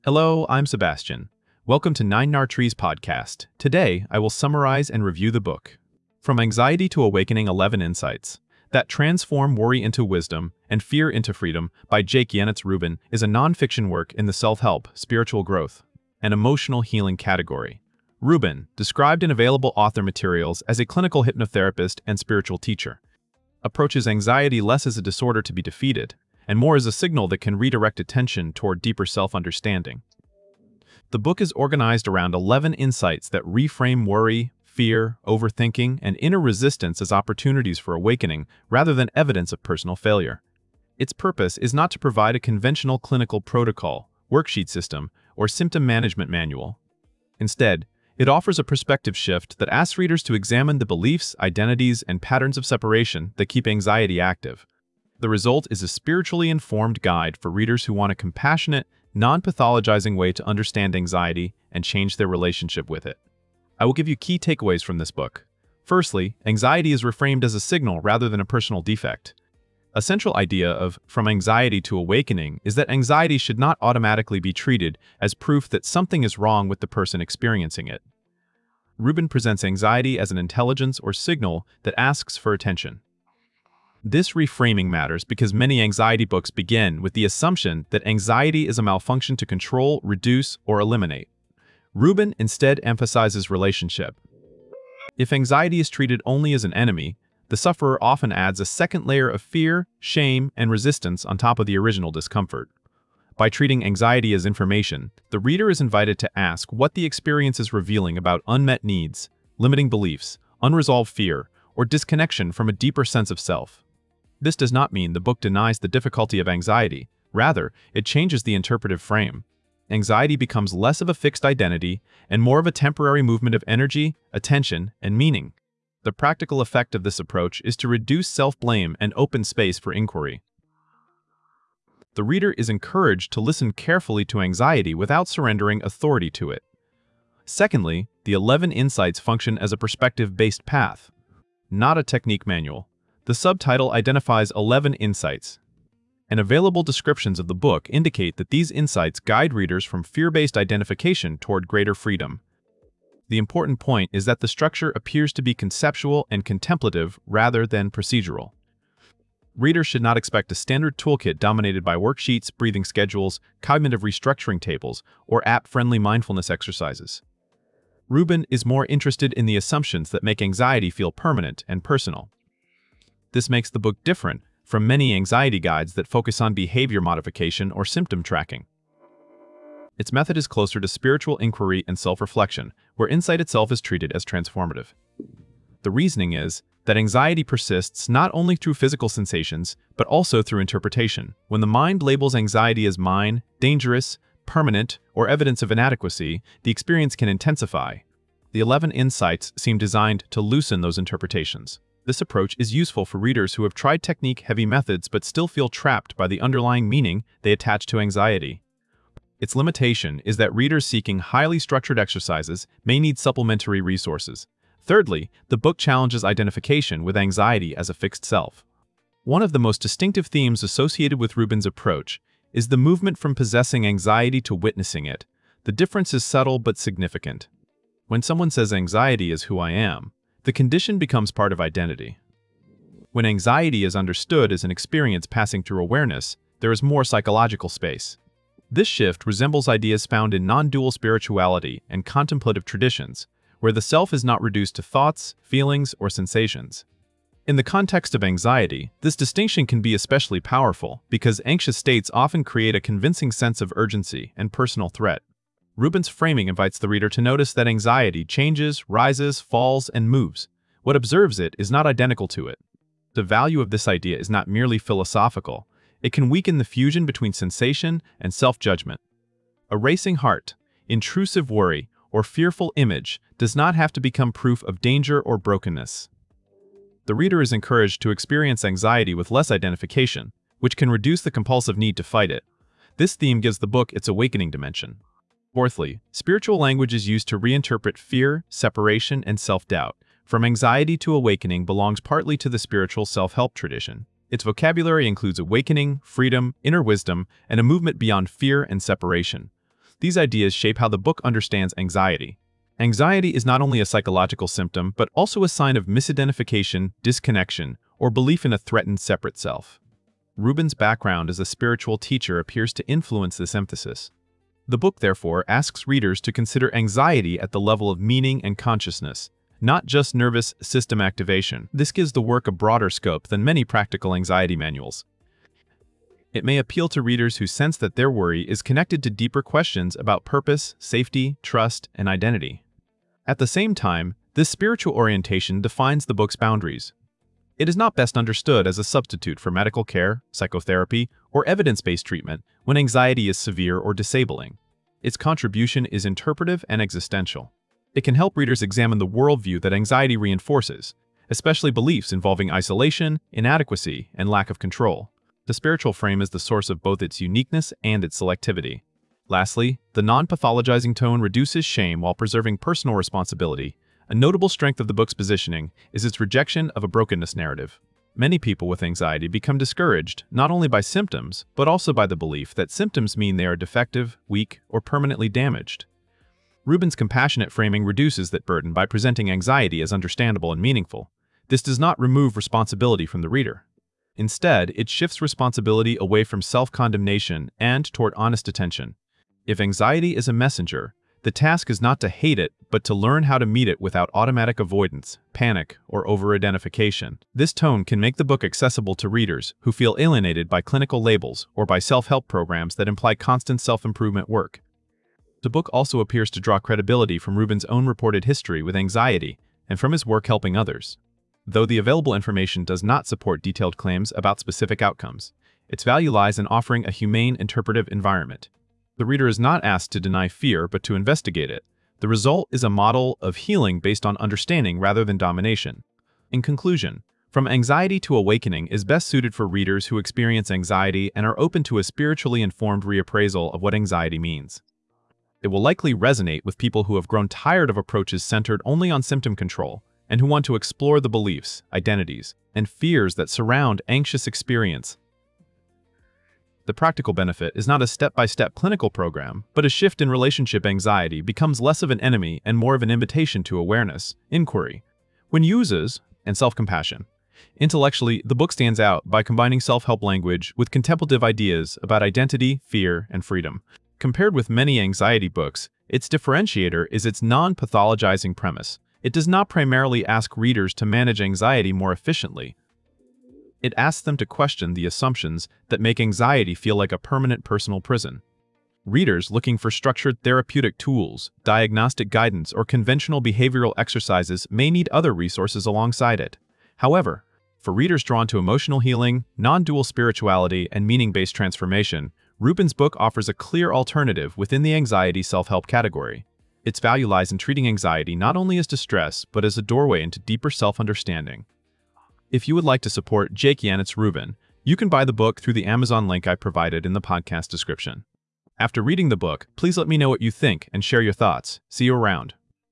Hello, I'm Sebastian. Welcome to Nine Nar Trees podcast. Today, I will summarize and review the book, From Anxiety to Awakening 11 Insights That Transform Worry into Wisdom and Fear into Freedom by Jake Yanis Rubin is a nonfiction work in the self-help, spiritual growth, and emotional healing category. Rubin, described in available author materials as a clinical hypnotherapist and spiritual teacher, approaches anxiety less as a disorder to be defeated, and more as a signal that can redirect attention toward deeper self-understanding. The book is organized around 11 insights that reframe worry, fear, overthinking, and inner resistance as opportunities for awakening rather than evidence of personal failure. Its purpose is not to provide a conventional clinical protocol, worksheet system, or symptom management manual. Instead, it offers a perspective shift that asks readers to examine the beliefs, identities, and patterns of separation that keep anxiety active. The result is a spiritually informed guide for readers who want a compassionate, non-pathologizing way to understand anxiety and change their relationship with it. I will give you key takeaways from this book. Firstly, anxiety is reframed as a signal rather than a personal defect. A central idea of From Anxiety to Awakening is that anxiety should not automatically be treated as proof that something is wrong with the person experiencing it. Rubin presents anxiety as an intelligence or signal that asks for attention. This reframing matters because many anxiety books begin with the assumption that anxiety is a malfunction to control, reduce, or eliminate. Rubin instead emphasizes relationship. If anxiety is treated only as an enemy, the sufferer often adds a second layer of fear, shame, and resistance on top of the original discomfort. By treating anxiety as information, the reader is invited to ask what the experience is revealing about unmet needs, limiting beliefs, unresolved fear, or disconnection from a deeper sense of self. This does not mean the book denies the difficulty of anxiety. Rather, it changes the interpretive frame. Anxiety becomes less of a fixed identity and more of a temporary movement of energy, attention, and meaning. The practical effect of this approach is to reduce self-blame and open space for inquiry. The reader is encouraged to listen carefully to anxiety without surrendering authority to it. Secondly, the 11 insights function as a perspective-based path, not a technique manual. The subtitle identifies 11 insights, and available descriptions of the book indicate that these insights guide readers from fear-based identification toward greater freedom. The important point is that the structure appears to be conceptual and contemplative rather than procedural. Readers should not expect a standard toolkit dominated by worksheets, breathing schedules, cognitive restructuring tables, or app-friendly mindfulness exercises. Rubin is more interested in the assumptions that make anxiety feel permanent and personal. This makes the book different from many anxiety guides that focus on behavior modification or symptom tracking. Its method is closer to spiritual inquiry and self-reflection, where insight itself is treated as transformative. The reasoning is that anxiety persists not only through physical sensations, but also through interpretation. When the mind labels anxiety as mine, dangerous, permanent, or evidence of inadequacy, the experience can intensify. The 11 insights seem designed to loosen those interpretations. This approach is useful for readers who have tried technique-heavy methods but still feel trapped by the underlying meaning they attach to anxiety. Its limitation is that readers seeking highly structured exercises may need supplementary resources. Thirdly, the book challenges identification with anxiety as a fixed self. One of the most distinctive themes associated with Rubin's approach is the movement from possessing anxiety to witnessing it. The difference is subtle but significant. When someone says anxiety is who I am, the condition becomes part of identity. When anxiety is understood as an experience passing through awareness, there is more psychological space. This shift resembles ideas found in non-dual spirituality and contemplative traditions, where the self is not reduced to thoughts, feelings, or sensations. In the context of anxiety, this distinction can be especially powerful because anxious states often create a convincing sense of urgency and personal threat. Rubin's framing invites the reader to notice that anxiety changes, rises, falls, and moves. What observes it is not identical to it. The value of this idea is not merely philosophical. It can weaken the fusion between sensation and self-judgment. A racing heart, intrusive worry, or fearful image does not have to become proof of danger or brokenness. The reader is encouraged to experience anxiety with less identification, which can reduce the compulsive need to fight it. This theme gives the book its awakening dimension. Fourthly, spiritual language is used to reinterpret fear, separation, and self-doubt. From Anxiety to Awakening belongs partly to the spiritual self-help tradition. Its vocabulary includes awakening, freedom, inner wisdom, and a movement beyond fear and separation. These ideas shape how the book understands anxiety. Anxiety is not only a psychological symptom, but also a sign of misidentification, disconnection, or belief in a threatened separate self. Rubin's background as a spiritual teacher appears to influence this emphasis. The book, therefore, asks readers to consider anxiety at the level of meaning and consciousness, not just nervous system activation. This gives the work a broader scope than many practical anxiety manuals. It may appeal to readers who sense that their worry is connected to deeper questions about purpose, safety, trust, and identity. At the same time, this spiritual orientation defines the book's boundaries. It is not best understood as a substitute for medical care, psychotherapy, or evidence-based treatment when anxiety is severe or disabling. Its contribution is interpretive and existential. It can help readers examine the worldview that anxiety reinforces, especially beliefs involving isolation, inadequacy, and lack of control. The spiritual frame is the source of both its uniqueness and its selectivity. Lastly, the non-pathologizing tone reduces shame while preserving personal responsibility. A notable strength of the book's positioning is its rejection of a brokenness narrative. Many people with anxiety become discouraged not only by symptoms, but also by the belief that symptoms mean they are defective, weak, or permanently damaged. Rubin's compassionate framing reduces that burden by presenting anxiety as understandable and meaningful. This does not remove responsibility from the reader. Instead, it shifts responsibility away from self-condemnation and toward honest attention. If anxiety is a messenger, the task is not to hate it, but to learn how to meet it without automatic avoidance, panic, or over-identification. This tone can make the book accessible to readers who feel alienated by clinical labels or by self-help programs that imply constant self-improvement work. The book also appears to draw credibility from Rubin's own reported history with anxiety and from his work helping others. Though the available information does not support detailed claims about specific outcomes, its value lies in offering a humane interpretive environment. The reader is not asked to deny fear, but to investigate it. The result is a model of healing based on understanding rather than domination. In conclusion, From Anxiety to Awakening is best suited for readers who experience anxiety and are open to a spiritually informed reappraisal of what anxiety means. It will likely resonate with people who have grown tired of approaches centered only on symptom control and who want to explore the beliefs, identities, and fears that surround anxious experience. The practical benefit is not a step-by-step clinical program, but a shift in relationship. Anxiety becomes less of an enemy and more of an invitation to awareness, inquiry, when uses, and self-compassion. Intellectually, the book stands out by combining self-help language with contemplative ideas about identity, fear, and freedom. Compared with many anxiety books, its differentiator is its non-pathologizing premise. It does not primarily ask readers to manage anxiety more efficiently. It asks them to question the assumptions that make anxiety feel like a permanent personal prison. Readers looking for structured therapeutic tools, diagnostic guidance, or conventional behavioral exercises may need other resources alongside it. However, for readers drawn to emotional healing, non-dual spirituality, and meaning-based transformation, Rubin's book offers a clear alternative within the anxiety self-help category. Its value lies in treating anxiety not only as distress, but as a doorway into deeper self-understanding. If you would like to support Jake Yanitz Rubin, you can buy the book through the Amazon link I provided in the podcast description. After reading the book, please let me know what you think and share your thoughts. See you around.